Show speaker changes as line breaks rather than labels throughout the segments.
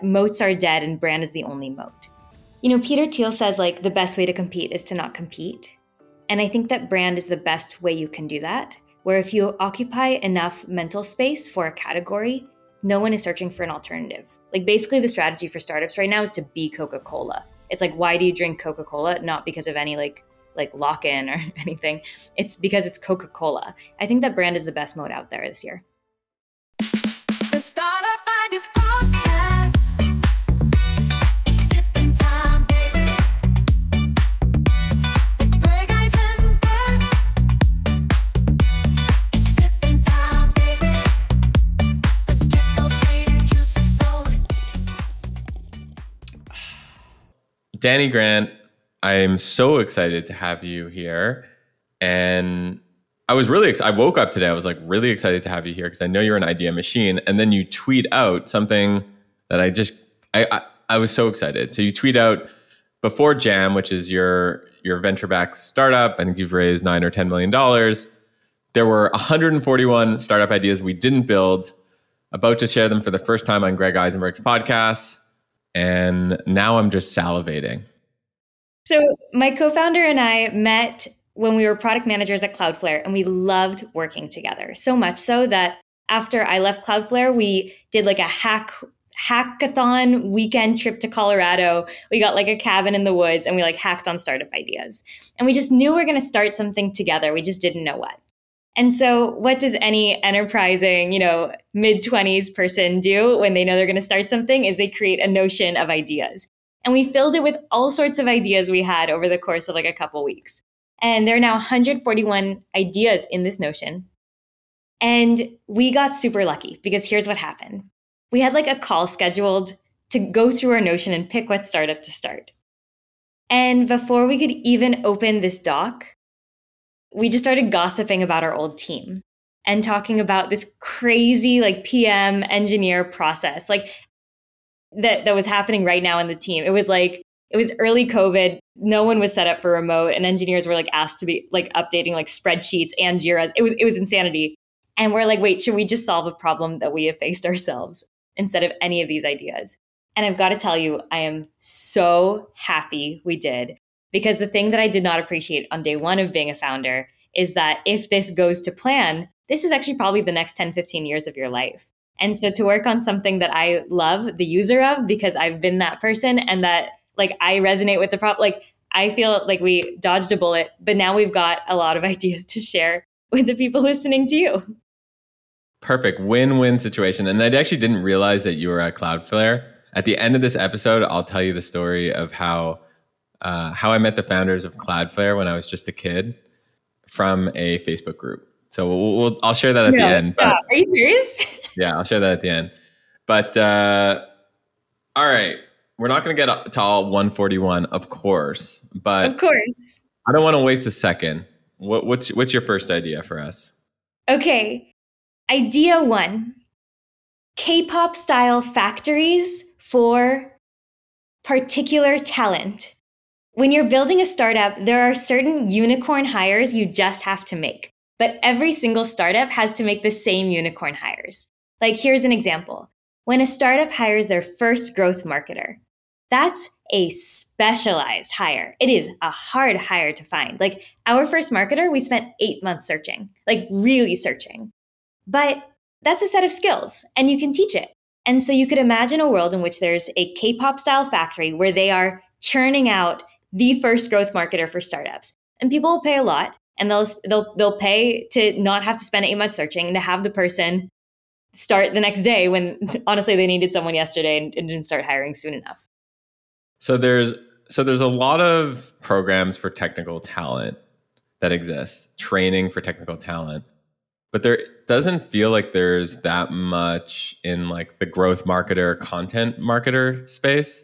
moats are dead and brand is the only moat. Peter Thiel says like the best way to compete is to not compete. And I think that brand is the best way you can do that, where if you occupy enough mental space for a category, no one is searching for an alternative. Like basically the strategy for startups right now is to be Coca-Cola. It's like, why do you drink Coca-Cola? Not because of any like lock-in or anything. It's because it's Coca-Cola. I think that brand is the best mode out there this year.
The Startup Ideas Podcast. Sipping time, baby. With Greg Eisenberg. Sipping time, baby. Let's get those creative juices flowing.
Danny Grant, I'm so excited to have you here. And I was really excited. I woke up today. I was like really excited to have you here because I know you're an idea machine. And then you tweet out something that I was so excited. So you tweet out before Jam, which is your venture-backed startup. I think you've raised $9 or $10 million. There were 141 startup ideas we didn't build. About to share them for the first time on Greg Eisenberg's podcast. And now I'm just salivating.
So my co-founder and I met when we were product managers at Cloudflare, and we loved working together. So much so that after I left Cloudflare, we did like a hackathon weekend trip to Colorado. We got like a cabin in the woods and we like hacked on startup ideas. And we just knew we were going to start something together. We just didn't know what. And so what does any enterprising, mid-20s person do when they know they're going to start something is they create a Notion of ideas. And we filled it with all sorts of ideas we had over the course of like a couple weeks. And there are now 141 ideas in this Notion. And we got super lucky because here's what happened. We had like a call scheduled to go through our Notion and pick what startup to start. And before we could even open this doc, we just started gossiping about our old team and talking about this crazy like PM engineer process like that was happening right now in the team. It was early COVID. No one was set up for remote, and engineers were like asked to be like updating like spreadsheets and Jiras. It was insanity. And we're like, wait, should we just solve a problem that we have faced ourselves instead of any of these ideas? And I've got to tell you, I am so happy we did, because the thing that I did not appreciate on day one of being a founder is that if this goes to plan, this is actually probably the next 10, 15 years of your life. And so to work on something that I love the user of because I've been that person and that like I resonate with the problem, like I feel like we dodged a bullet, but now we've got a lot of ideas to share with the people listening to you.
Perfect. Win-win situation. And I actually didn't realize that you were at Cloudflare. At the end of this episode, I'll tell you the story of how I met the founders of Cloudflare when I was just a kid from a Facebook group. So I'll share that at the end.
Stop. Are you serious?
Yeah, I'll share that at the end. But all right, we're not going to get to all 141, of course. But
of course,
I don't want to waste a second. What's your first idea for us?
Okay, idea one: K-pop style factories for particular talent. When you're building a startup, there are certain unicorn hires you just have to make. But every single startup has to make the same unicorn hires. Like, here's an example. When a startup hires their first growth marketer, that's a specialized hire. It is a hard hire to find. Like, our first marketer, we spent 8 months searching, like really searching. But that's a set of skills, and you can teach it. And so you could imagine a world in which there's a K-pop style factory where they are churning out the first growth marketer for startups. And people will pay a lot. And they'll pay to not have to spend 8 months searching and to have the person start the next day when honestly they needed someone yesterday and didn't start hiring soon enough.
So there's a lot of programs for technical talent that exist, training for technical talent, but there doesn't feel like there's that much in like the growth marketer, content marketer space.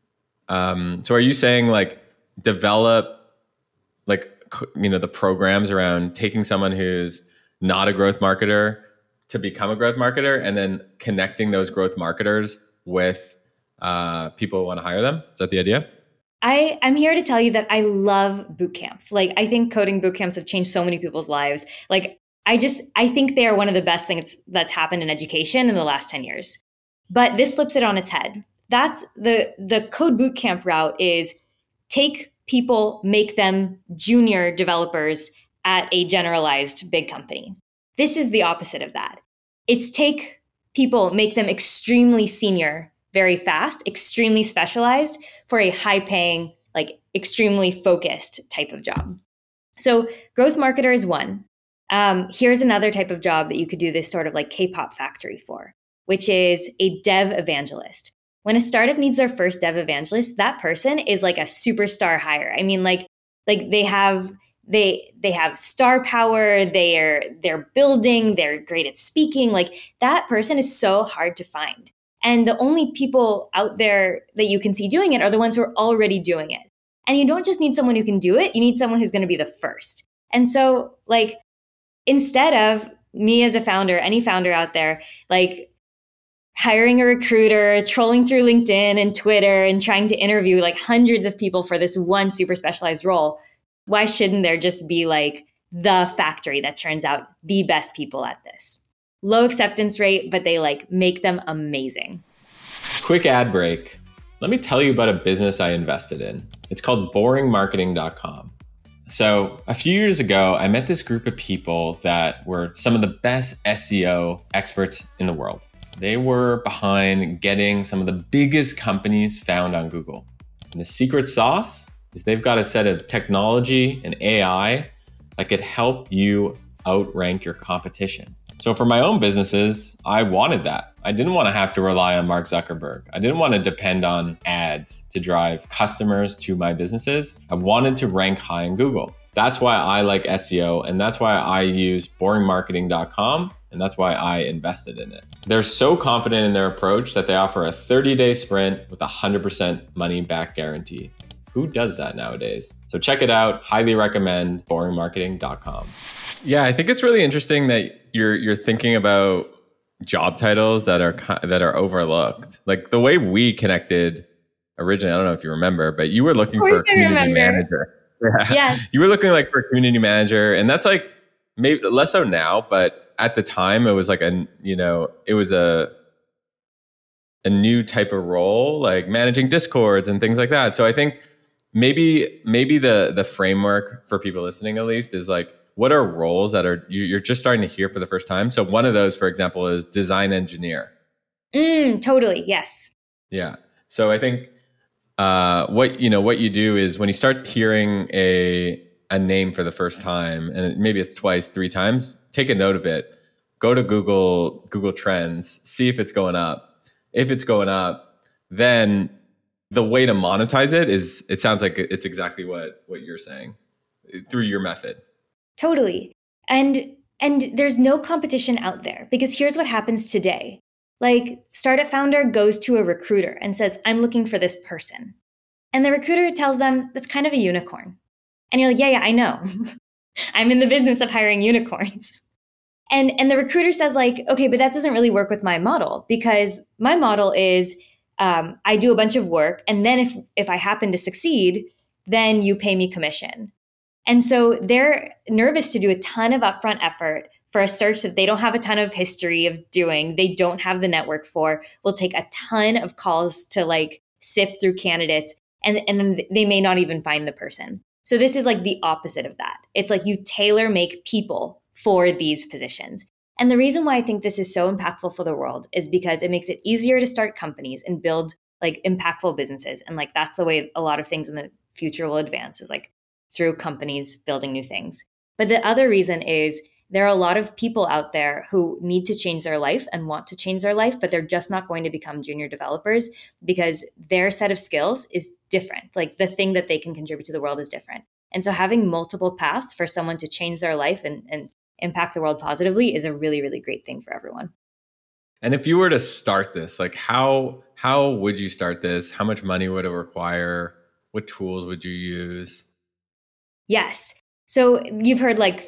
So are you saying like develop like the programs around taking someone who's not a growth marketer to become a growth marketer and then connecting those growth marketers with people who want to hire them? Is that the idea?
I'm here to tell you that I love boot camps. Like, I think coding boot camps have changed so many people's lives. Like, I think they are one of the best things that's happened in education in the last 10 years. But this flips it on its head. That's the code bootcamp route is take people, make them junior developers at a generalized big company. This is the opposite of that. It's take people, make them extremely senior very fast, extremely specialized for a high paying, like extremely focused type of job. So growth marketer is one. Here's another type of job that you could do this sort of like K-pop factory for, which is a dev evangelist. When a startup needs their first dev evangelist, that person is like a superstar hire. I mean, like they have star power. They're building. They're great at speaking. Like that person is so hard to find. And the only people out there that you can see doing it are the ones who are already doing it. And you don't just need someone who can do it. You need someone who's going to be the first. And so, like, instead of me as a founder, any founder out there, like hiring a recruiter, trolling through LinkedIn and Twitter and trying to interview like hundreds of people for this one super specialized role, why shouldn't there just be like the factory that turns out the best people at this? Low acceptance rate, but they like make them amazing.
Quick ad break. Let me tell you about a business I invested in. It's called boringmarketing.com. So a few years ago, I met this group of people that were some of the best SEO experts in the world. They were behind getting some of the biggest companies found on Google. And the secret sauce is they've got a set of technology and AI that could help you outrank your competition. So for my own businesses, I wanted that. I didn't want to have to rely on Mark Zuckerberg. I didn't want to depend on ads to drive customers to my businesses. I wanted to rank high in Google. That's why I like SEO, and that's why I use boringmarketing.com, and that's why I invested in it. They're so confident in their approach that they offer a 30-day sprint with a 100% money back guarantee. Who does that nowadays? So check it out. Highly recommend boringmarketing.com. Yeah, I think it's really interesting that you're thinking about job titles that are overlooked. Like the way we connected originally, I don't know if you remember, but you were looking for a community manager. Yeah.
Yes.
You were looking like for a community manager, and that's like maybe less so now, but at the time it was like a new type of role, like managing Discords and things like that. So I think maybe the framework for people listening at least is like, what are roles that are you're just starting to hear for the first time? So one of those, for example, is design engineer.
Totally. Yes.
Yeah. So I think what you do is when you start hearing a name for the first time, and maybe it's twice, 3 times, take a note of it. Go to Google Trends, see if it's going up. If it's going up, then the way to monetize it is, it sounds like it's exactly what you're saying through your method.
Totally. And there's no competition out there, because here's what happens today. Like, startup founder goes to a recruiter and says, I'm looking for this person. And the recruiter tells them that's kind of a unicorn. And you're like, yeah, I know. I'm in the business of hiring unicorns. And the recruiter says like, okay, but that doesn't really work with my model, because my model is I do a bunch of work, and then if I happen to succeed, then you pay me commission. And so they're nervous to do a ton of upfront effort for a search that they don't have a ton of history of doing. They don't have the network for, will take a ton of calls to like sift through candidates, and then they may not even find the person. So this is like the opposite of that. It's like you tailor make people for these positions. And the reason why I think this is so impactful for the world is because it makes it easier to start companies and build like impactful businesses. And like that's the way a lot of things in the future will advance, is like through companies building new things. But the other reason is there are a lot of people out there who need to change their life and want to change their life, but they're just not going to become junior developers because their set of skills is different. Like the thing that they can contribute to the world is different. And so having multiple paths for someone to change their life and impact the world positively is a really, really great thing for everyone.
And if you were to start this, like how would you start this? How much money would it require? What tools would you use?
Yes. So you've heard like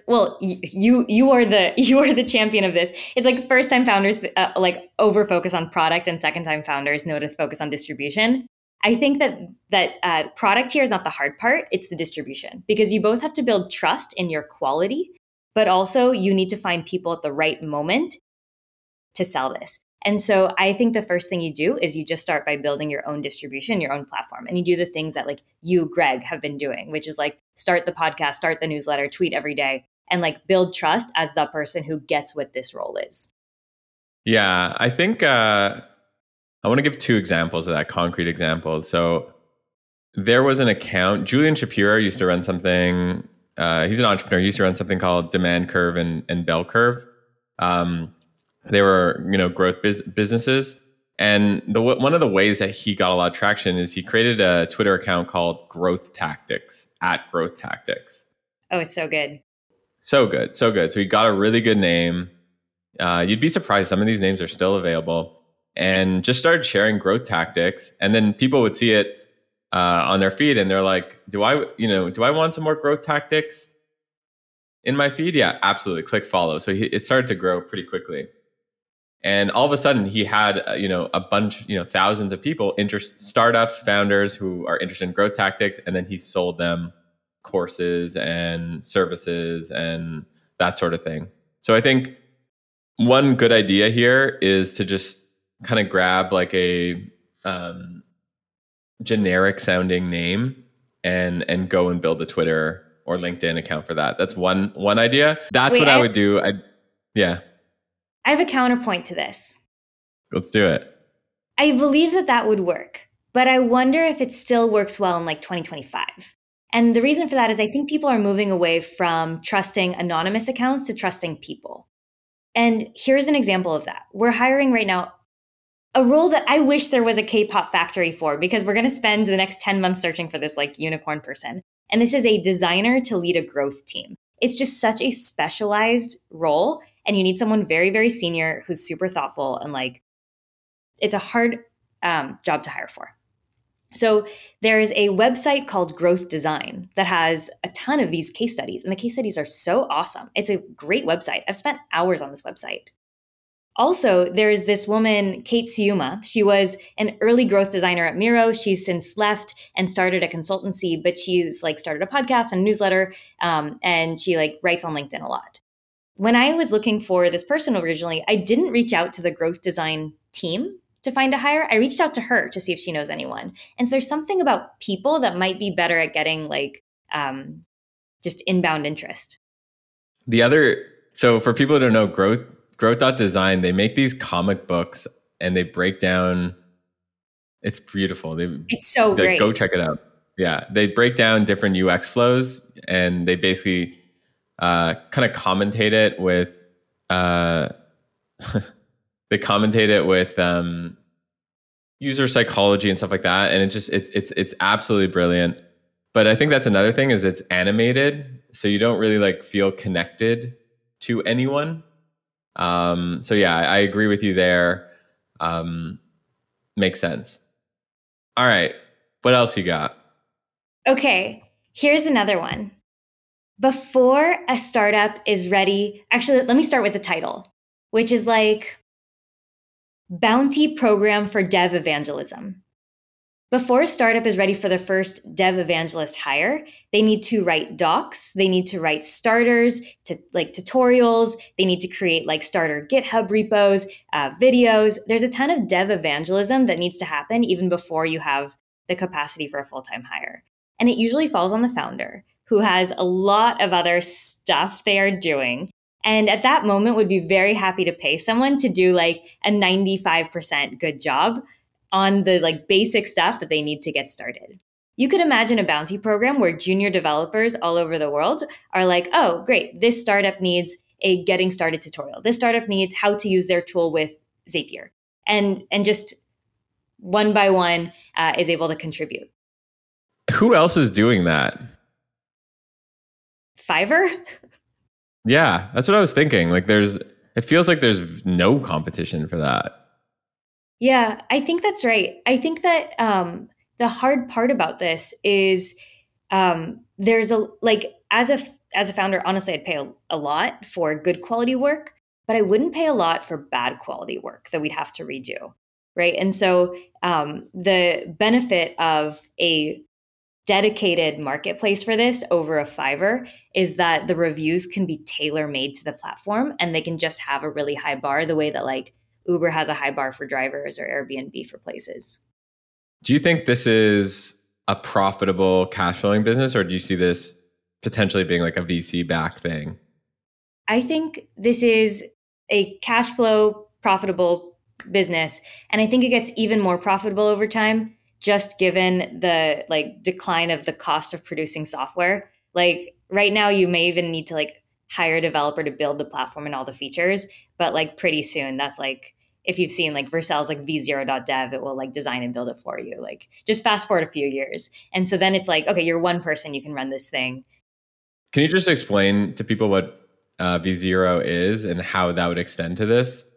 you are the champion of this. It's like first time founders like over focus on product, and second time founders know to focus on distribution. I think that product here is not the hard part. It's the distribution, because you both have to build trust in your quality, but also you need to find people at the right moment to sell this. And so I think the first thing you do is you just start by building your own distribution, your own platform. And you do the things that like you, Greg, have been doing, which is like start the podcast, start the newsletter, tweet every day, and like build trust as the person who gets what this role is.
Yeah, I think I want to give two examples of that, concrete examples. So there was an account, Julian Shapiro used to run something. He's an entrepreneur. He used to run something called Demand Curve and Bell Curve. They were, growth businesses. And one of the ways that he got a lot of traction is he created a Twitter account called Growth Tactics, @GrowthTactics.
Oh, it's so good.
So good, so good. So he got a really good name. You'd be surprised. Some of these names are still available. And just started sharing growth tactics. And then people would see it on their feed and they're like, do I want some more growth tactics in my feed? Yeah, absolutely. Click follow. So it started to grow pretty quickly. And all of a sudden he had, a bunch, thousands of people, startups, founders who are interested in growth tactics. And then he sold them courses and services and that sort of thing. So I think one good idea here is to just kind of grab like a generic sounding name and go and build a Twitter or LinkedIn account for that. That's one idea. That's what I would do. Yeah.
I have a counterpoint to this.
Let's do it.
I believe that would work, but I wonder if it still works well in like 2025. And the reason for that is I think people are moving away from trusting anonymous accounts to trusting people. And here's an example of that. We're hiring right now a role that I wish there was a K-pop factory for, because we're going to spend the next 10 months searching for this like unicorn person. And this is a designer to lead a growth team. It's just such a specialized role. And you need someone very, very senior who's super thoughtful, and like, it's a hard job to hire for. So there is a website called Growth Design that has a ton of these case studies, and the case studies are so awesome. It's a great website. I've spent hours on this website. Also, there's this woman, Kate Siuma. She was an early growth designer at Miro. She's since left and started a consultancy, but she's like started a podcast and newsletter, and she like writes on LinkedIn a lot. When I was looking for this person originally, I didn't reach out to the growth design team to find a hire. I reached out to her to see if she knows anyone. And so there's something about people that might be better at getting like just inbound interest.
So for people who don't know, growth.design, they make these comic books and they break down, it's beautiful.
It's so great.
Go check it out. Yeah. They break down different UX flows and they basically kind of commentate it with user psychology and stuff like that, and it's absolutely brilliant. But I think that's another thing, is it's animated, so you don't really like feel connected to anyone. So yeah, I agree with you there. Makes sense. All right, what else you got?
Okay, here's another one. Before a startup is ready, actually, let me start with the title, which is like Bounty Program for Dev Evangelism. Before a startup is ready for their first dev evangelist hire, they need to write docs, they need to write starters, to like tutorials, they need to create like starter GitHub repos, videos. There's a ton of dev evangelism that needs to happen even before you have the capacity for a full-time hire. And it usually falls on the founder, who has a lot of other stuff they are doing. And at that moment would be very happy to pay someone to do like a 95% good job on the like basic stuff that they need to get started. You could imagine a bounty program where junior developers all over the world are like, oh, great, this startup needs a getting started tutorial. This startup needs how to use their tool with Zapier. And just one by one is able to contribute.
Who else is doing that?
Fiverr?
Yeah, that's what I was thinking. Like it feels like there's no competition for that.
Yeah, I think that's right. I think that the hard part about this is there's as a founder, honestly, I'd pay a lot for good quality work, but I wouldn't pay a lot for bad quality work that we'd have to redo, right? And so the benefit of a dedicated marketplace for this over a Fiverr is that the reviews can be tailor-made to the platform, and they can just have a really high bar, the way that like Uber has a high bar for drivers or Airbnb for places.
Do you think this is a profitable cash flowing business, or do you see this potentially being like a VC backed thing?
I think this is a cash flow profitable business. And I think it gets even more profitable over time, just given the like decline of the cost of producing software. Like right now, you may even need to like hire a developer to build the platform and all the features. But like pretty soon, that's like, if you've seen like Vercel's like v0.dev, it will like design and build it for you. Like just fast forward a few years. And so then it's like, okay, you're one person, you can run this thing.
Can you just explain to people what V0 is and how that would extend to this?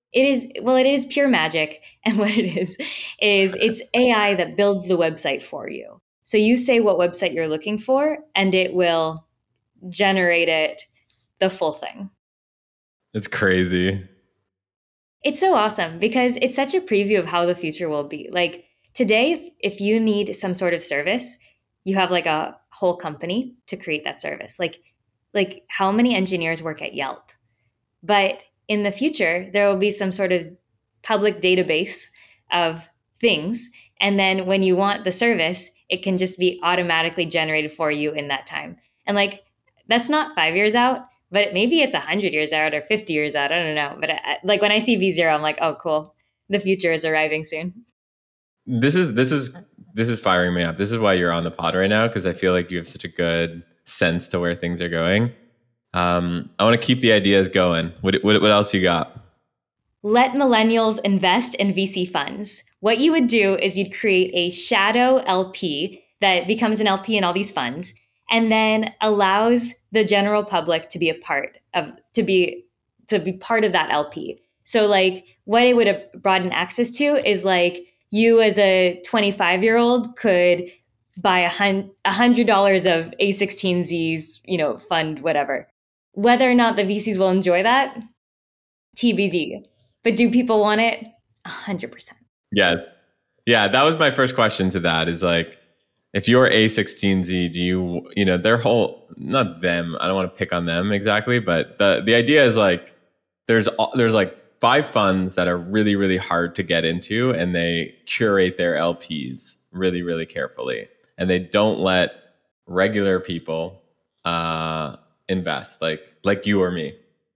It is pure magic. And what it is it's AI that builds the website for you. So you say what website you're looking for, and it will generate it, the full thing.
It's crazy.
It's so awesome because it's such a preview of how the future will be. Like today, if you need some sort of service, you have like a whole company to create that service. Like how many engineers work at Yelp? But in the future, there will be some sort of public database of things. And then when you want the service, it can just be automatically generated for you in that time. And like, that's not 5 years out, but maybe it's 100 years out or 50 years out. I don't know. But like when I see V0, I'm like, oh, cool. The future is arriving soon.
This is firing me up. This is why you're on the pod right now, because I feel like you have such a good sense to where things are going. I want to keep the ideas going. What else you got?
Let millennials invest in VC funds. What you would do is you'd create a shadow LP that becomes an LP in all these funds and then allows the general public to be a part of, to be part of that LP. So like what it would have broadened access to is like you as a 25-year-old could buy $100 of A16Z's, fund, whatever. Whether or not the VCs will enjoy that, TBD. But do people want it? 100%.
Yes. Yeah, that was my first question to that is like, if you're A16Z, do you, their whole, not them, I don't want to pick on them exactly, but the idea is like, there's like 5 funds that are really, really hard to get into, and they curate their LPs really, really carefully. And they don't let regular people invest like you or me.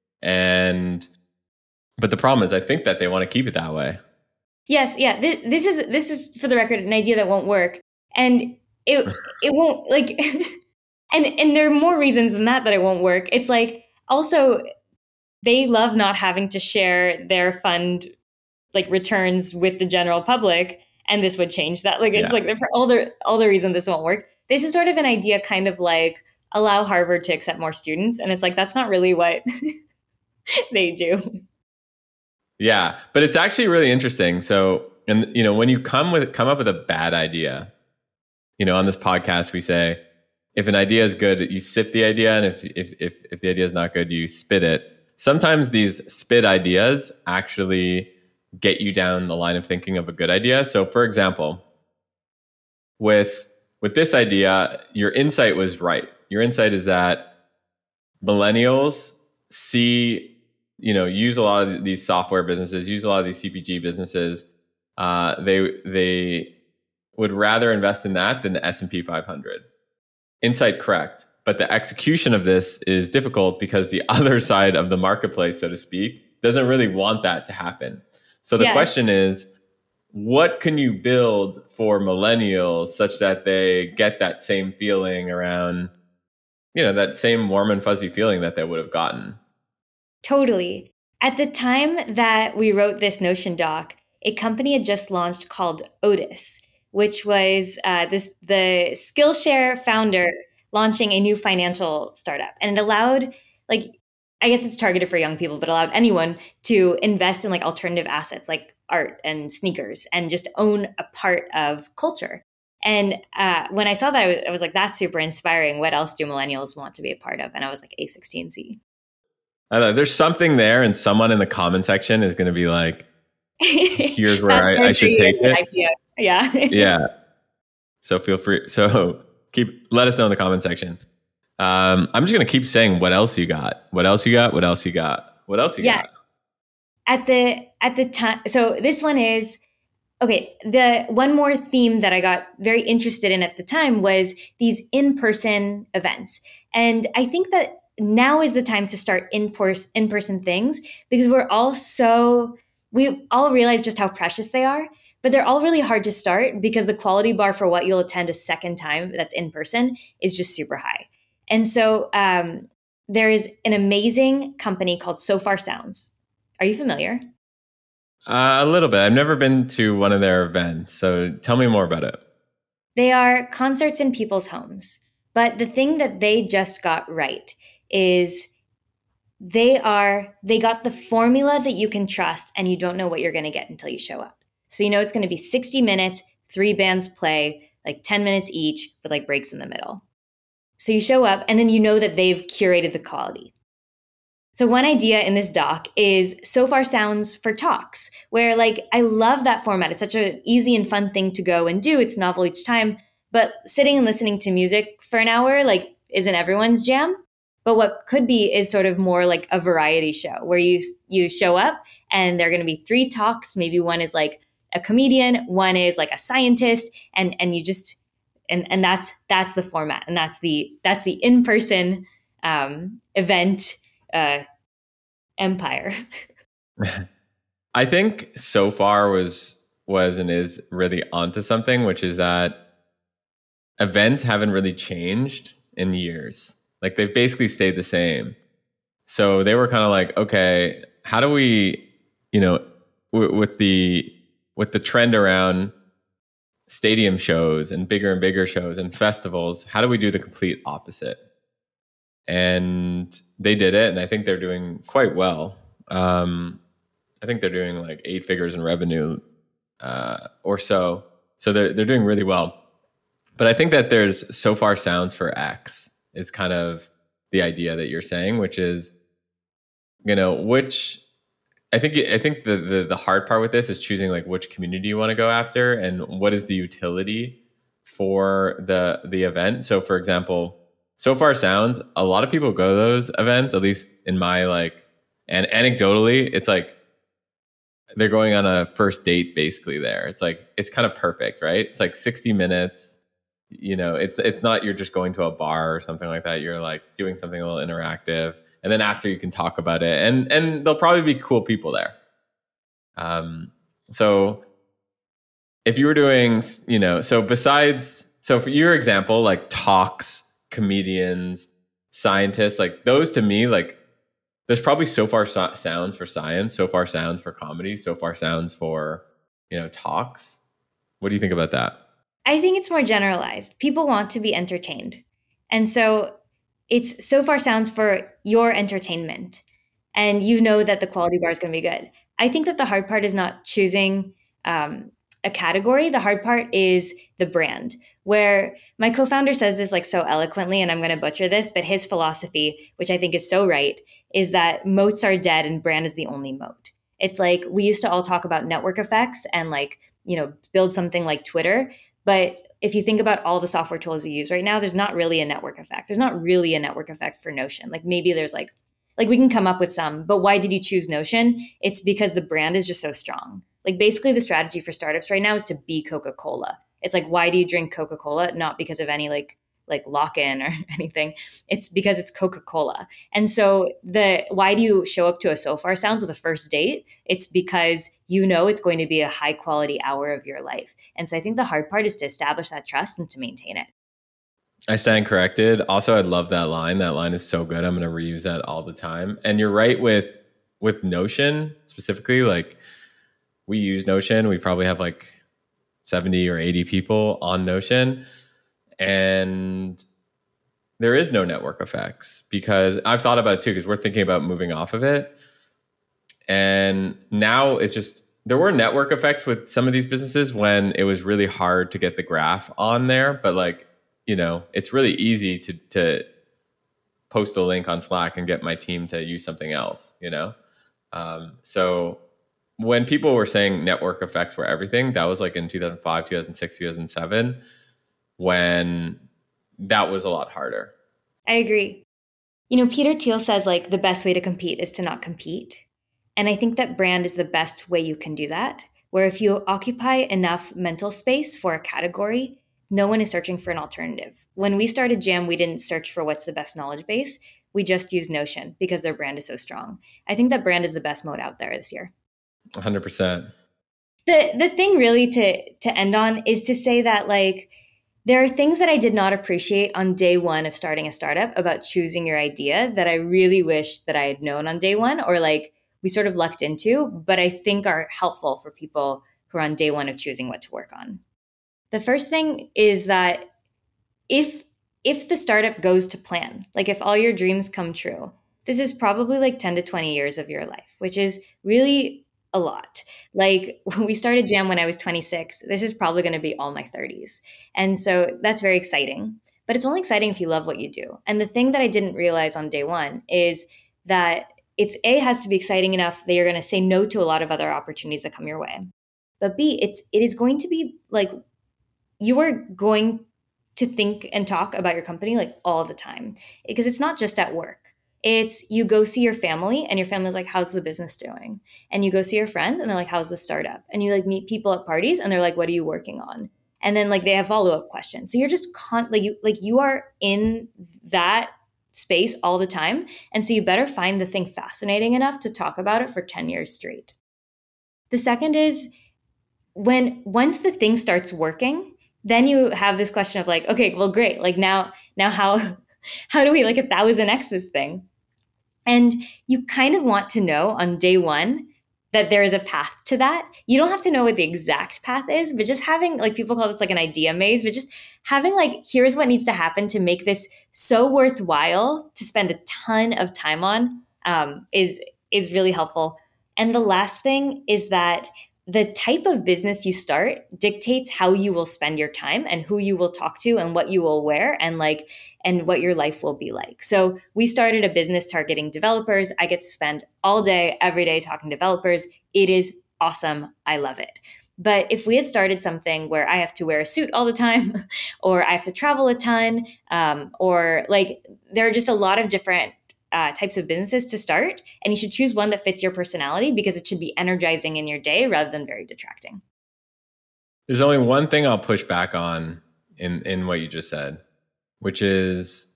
But the problem is, I think that they want to keep it that way.
Yes, yeah. This is for the record an idea that won't work, and it won't like, and there are more reasons than that it won't work. It's like also they love not having to share their fund like returns with the general public, and this would change that. Like it's like for all the reasons this won't work. This is sort of an idea, kind of like allow Harvard to accept more students, and it's like that's not really what they do.
Yeah, but it's actually really interesting. So, and when you come up with a bad idea, on this podcast we say if an idea is good, you sip the idea, and if the idea is not good, you spit it. Sometimes these spit ideas actually get you down the line of thinking of a good idea. So, for example, with this idea, your insight was right. Your insight is that millennials use a lot of these software businesses, use a lot of these CPG businesses. They would rather invest in that than the S&P 500. Insight correct. But the execution of this is difficult because the other side of the marketplace, so to speak, doesn't really want that to happen. So the question is, what can you build for millennials such that they get that same feeling around, that same warm and fuzzy feeling that they would have gotten?
Totally. At the time that we wrote this Notion doc, a company had just launched called Otis, which was the Skillshare founder launching a new financial startup. And it allowed, like, I guess it's targeted for young people, but allowed anyone to invest in like alternative assets like art and sneakers and just own a part of culture. And when I saw that, I was like, that's super inspiring. What else do millennials want to be a part of? And I was like, A16Z.
I don't know, there's something there, and someone in the comment section is going to be like, here's where I should take it.
Yeah.
Yeah. So feel free. So let us know in the comment section. I'm just going to keep saying, what else you got? What else you got? What else you got? What else you got?
at the time, so this one is okay. The one more theme that I got very interested in at the time was these in-person events. And I think that now is the time to start in-person things because we've all realized just how precious they are, but they're all really hard to start because the quality bar for what you'll attend a second time that's in person is just super high. And so there is an amazing company called So Far Sounds. Are you familiar?
A little bit. I've never been to one of their events, so tell me more about it.
They are concerts in people's homes. But the thing that they just got right is they got the formula that you can trust and you don't know what you're going to get until you show up. So you know it's going to be 60 minutes, 3 bands play, like 10 minutes each with like breaks in the middle. So you show up and then you know that they've curated the quality. So one idea in this doc is So Far Sounds for Talks, where like I love that format. It's such an easy and fun thing to go and do. It's novel each time, but sitting and listening to music for an hour like isn't everyone's jam. But what could be is sort of more like a variety show where you show up and there are going to be 3 talks. Maybe one is like a comedian, one is like a scientist, and you just and that's the format, and that's the in person event empire.
I think So Far was and is really onto something, which is that events haven't really changed in years. Like they've basically stayed the same. So they were kind of like, okay, how do we, with the trend around stadium shows and bigger shows and festivals, how do we do the complete opposite? And they did it, and I think they're doing quite well. I think they're doing like 8 figures in revenue or so. So they're doing really well. But I think that there's So Far Sounds for X is kind of the idea that you're saying, which is, which I think the hard part with this is choosing like which community you want to go after and what is the utility for the event. So for example, So Far Sounds, a lot of people go to those events, at least in my and anecdotally, it's like they're going on a first date basically there. It's like, it's kind of perfect, right? It's like 60 minutes, it's not, you're just going to a bar or something like that. You're like doing something a little interactive. And then after you can talk about it and there'll probably be cool people there. So if you were doing, so for your example, like talks, comedians, scientists, like those to me, like there's probably So Far Sounds for science, So Far Sounds for comedy, So Far Sounds for, talks. What do you think about that?
I think it's more generalized. People want to be entertained. And so it's So Far Sounds for your entertainment. And you know that the quality bar is going to be good. I think that the hard part is not choosing a category. The hard part is the brand, where my co-founder says this like so eloquently, and I'm going to butcher this, but his philosophy, which I think is so right, is that moats are dead and brand is the only moat. It's like we used to all talk about network effects and build something like Twitter. But if you think about all the software tools you use right now, there's not really a network effect. There's not really a network effect for Notion. Like maybe there's like we can come up with some, but why did you choose Notion? It's because the brand is just so strong. Like basically the strategy for startups right now is to be Coca-Cola. It's like, why do you drink Coca-Cola? Not because of any like lock-in or anything. It's because it's Coca-Cola. And so why do you show up to a So Far Sounds with a first date? It's because it's going to be a high quality hour of your life. And so I think the hard part is to establish that trust and to maintain it.
I stand corrected. Also, I love that line. That line is so good. I'm going to reuse that all the time. And you're right with Notion specifically. Like we use Notion. We probably have like 70 or 80 people on Notion. And there is no network effects because I've thought about it too, because we're thinking about moving off of it. And now it's just, there were network effects with some of these businesses when it was really hard to get the graph on there. But it's really easy to post a link on Slack and get my team to use something else, So when people were saying network effects were everything, that was like in 2005, 2006, 2007, when that was a lot harder.
I agree. Peter Thiel says like the best way to compete is to not compete. And I think that brand is the best way you can do that, where if you occupy enough mental space for a category, no one is searching for an alternative. When we started Jam, we didn't search for what's the best knowledge base. We just used Notion because their brand is so strong. I think that brand is the best mode out there this year.
100%.
The thing really to end on is to say that like there are things that I did not appreciate on day one of starting a startup about choosing your idea that I really wish that I had known on day one, or like we sort of lucked into, but I think are helpful for people who are on day one of choosing what to work on. The first thing is that if if the startup goes to plan, like if all your dreams come true, this is probably like 10 to 20 years of your life, which is really a lot. Like when we started Jam when I was 26, this is probably going to be all my 30s. And so that's very exciting. But it's only exciting if you love what you do. And the thing that I didn't realize on day one is that it's A, has to be exciting enough that you're going to say no to a lot of other opportunities that come your way. But B, it is going to be like you are going to think and talk about your company like all the time because it's not just at work. It's you go see your family and your family's like, how's the business doing? And you go see your friends and they're like, how's the startup? And you like meet people at parties and they're like, what are you working on? And then like they have follow-up questions. So you're just like you are in that space all the time. And so you better find the thing fascinating enough to talk about it for 10 years straight. The second is once the thing starts working, then you have this question of like, okay, well, great. Like now how how do we like 1,000x this thing? And you kind of want to know on day one that there is a path to that. You don't have to know what the exact path is, but just having like people call this like an idea maze, but just having like, here's what needs to happen to make this so worthwhile to spend a ton of time on is really helpful. And the last thing is that the type of business you start dictates how you will spend your time and who you will talk to and what you will wear and what your life will be like. So we started a business targeting developers. I get to spend all day, every day talking to developers. It is awesome. I love it. But if we had started something where I have to wear a suit all the time, or I have to travel a ton, or like there are just a lot of different types of businesses to start, and you should choose one that fits your personality because it should be energizing in your day rather than very detracting.
There's only one thing I'll push back on in what you just said, which is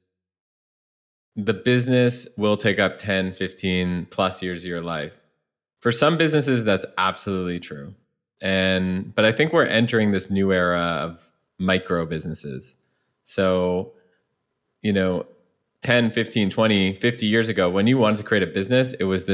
the business will take up 10, 15 plus years of your life. For some businesses, that's absolutely true. But I think we're entering this new era of micro businesses. So, 10, 15, 20, 50 years ago, when you wanted to create a business, it was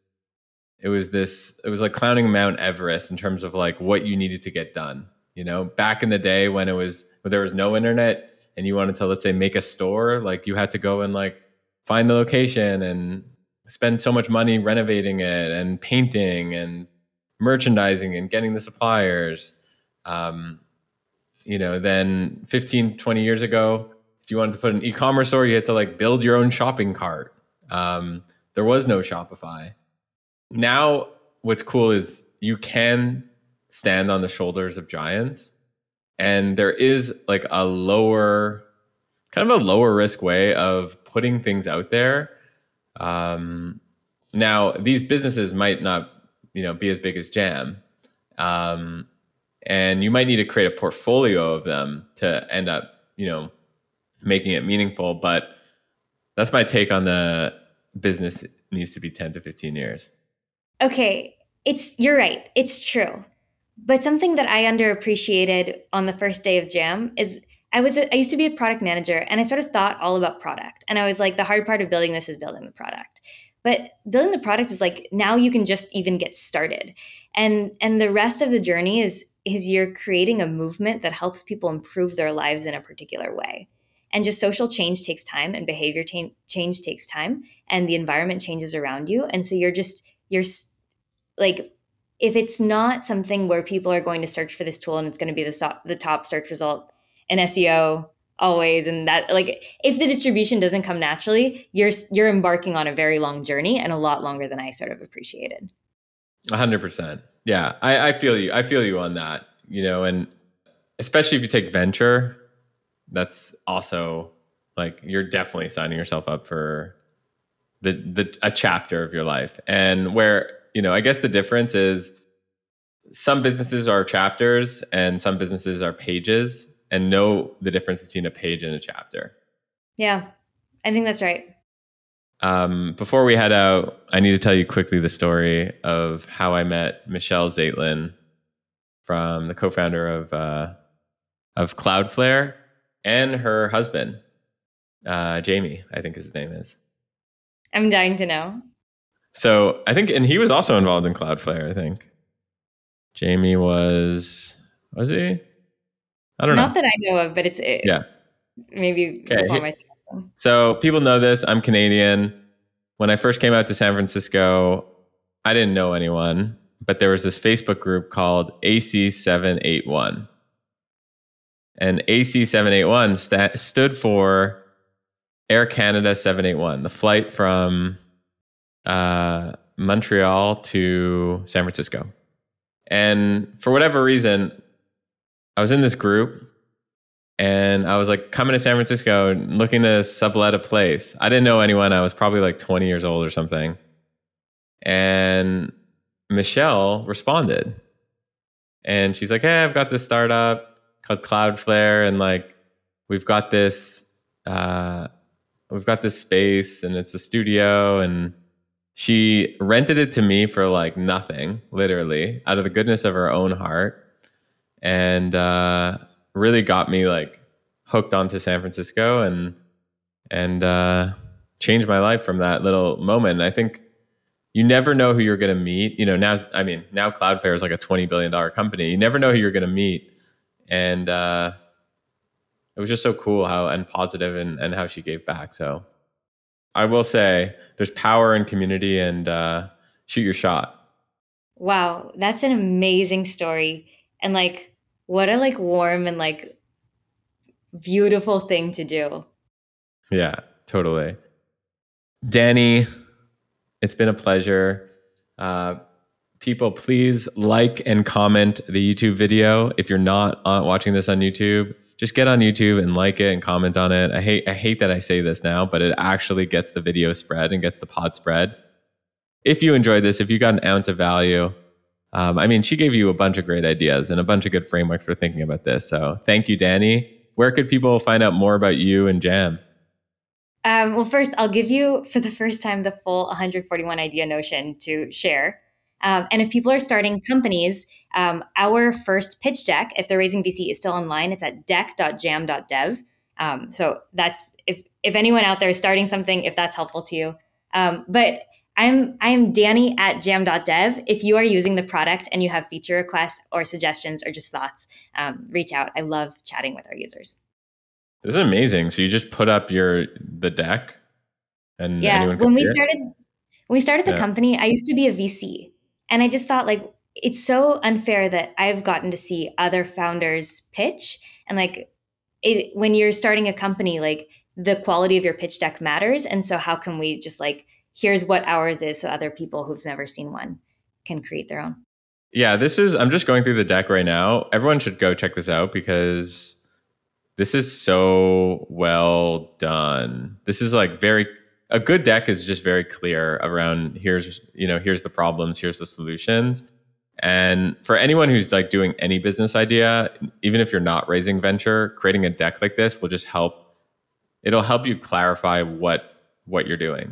like climbing Mount Everest in terms of like what you needed to get done. Back in the day when there was no internet and you wanted to, let's say, make a store, like you had to go and like find the location and spend so much money renovating it and painting and merchandising and getting the suppliers. Then 15, 20 years ago, if you wanted to put an e-commerce store, you had to like build your own shopping cart. There was no Shopify. Now, what's cool is you can stand on the shoulders of giants, and there is like a lower risk way of putting things out there. Now, these businesses might not, be as big as Jam, and you might need to create a portfolio of them to end up, making it meaningful. But that's my take on the business needs to be 10 to 15 years.
Okay, you're right. It's true. But something that I underappreciated on the first day of Jam is I used to be a product manager, and I sort of thought all about product. And I was like, the hard part of building this is building the product. But building the product is like, now you can just even get started. And the rest of the journey is you're creating a movement that helps people improve their lives in a particular way. And just social change takes time, and behavior change takes time, and the environment changes around you. And so you're like, if it's not something where people are going to search for this tool and it's going to be the top search result in SEO always, and that like if the distribution doesn't come naturally, you're embarking on a very long journey, and a lot longer than I sort of appreciated.
100%. Yeah, I feel you. I feel you on that. And especially if you take venture, that's also like you're definitely signing yourself up for a chapter of your life, and where I guess the difference is some businesses are chapters and some businesses are pages, and know the difference between a page and a chapter.
Yeah, I think that's right.
Before we head out, I need to tell you quickly the story of how I met Michelle Zaitlin, from the co-founder of Cloudflare, and her husband, Jamie, I think his name is.
I'm dying to know.
So I think, and he was also involved in Cloudflare, I think. Jamie was he? I don't know.
Not that I know of, but it's
Yeah.
maybe
Okay.
before my time.
So people know this. I'm Canadian. When I first came out to San Francisco, I didn't know anyone, but there was this Facebook group called AC781. And AC781 stood for Air Canada 781, the flight from Montreal to San Francisco. And for whatever reason, I was in this group and I was like coming to San Francisco and looking to sublet a place. I didn't know anyone. I was probably like 20 years old or something. And Michelle responded. And she's like, hey, I've got this startup called Cloudflare, and like we've got this space, and it's a studio, and she rented it to me for like nothing, literally, out of the goodness of her own heart, and really got me like hooked onto San Francisco, and changed my life from that little moment. And I think you never know who you're going to meet. Now Cloudflare is like a $20 billion company. You never know who you're going to meet. And it was just so cool and positive and how she gave back. So I will say there's power in community, and shoot your shot.
Wow, that's an amazing story. And like what a like warm and like beautiful thing to do.
Yeah, totally. Danny, it's been a pleasure. People, please like and comment the YouTube video. If you're not watching this on YouTube, just get on YouTube and like it and comment on it. I hate that I say this now, but it actually gets the video spread and gets the pod spread. If you enjoyed this, if you got an ounce of value, she gave you a bunch of great ideas and a bunch of good frameworks for thinking about this. So thank you, Danny. Where could people find out more about you and Jam?
Well, first, I'll give you, for the first time, the full 141 idea notion to share. And if people are starting companies, our first pitch deck, if they're raising VC, is still online. It's at deck.jam.dev. So that's, if anyone out there is starting something, if that's helpful to you. But I'm Danny at jam.dev. If you are using the product and you have feature requests or suggestions or just thoughts, reach out. I love chatting with our users.
This is amazing. So you just put up the deck, and anyone can
when
see
we started the company, I used to be a VC, and I just thought like it's so unfair that I've gotten to see other founders pitch, and like when you're starting a company, like the quality of your pitch deck matters, and so how can we just like here's what ours is, so other people who've never seen one can create their own.
Yeah, I'm just going through the deck right now. Everyone should go check this out because this is so well done. This is like a good deck is just very clear around here's the problems, here's the solutions. And for anyone who's like doing any business idea, even if you're not raising venture, creating a deck like this will just help. It'll help you clarify what you're doing.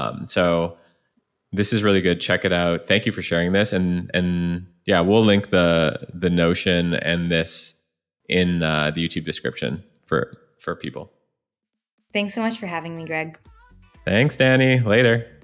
So this is really good. Check it out. Thank you for sharing this. And yeah, we'll link the Notion and this in the YouTube description for people.
Thanks so much for having me, Greg.
Thanks, Danny. Later.